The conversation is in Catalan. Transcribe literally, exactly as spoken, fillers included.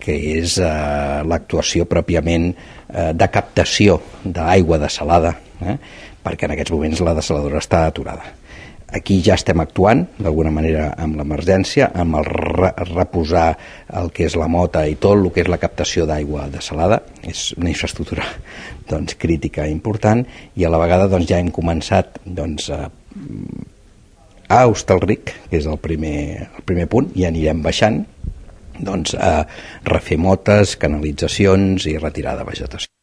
que és eh, l'actuació pròpiament eh, de captació d'aigua dessalada, eh, perquè en aquests moments la dessaladora està aturada. Aquí ja estem actuant, d'alguna manera, amb l'emergència, amb el re reposar el que és la mota i tot el que és la captació d'aigua dessalada. És una infraestructura doncs, crítica i important, i a la vegada doncs, ja hem començat doncs, a, a Hostalric, que és el primer, el primer punt, i anirem baixant doncs, a refer motes, canalitzacions i retirar de vegetació.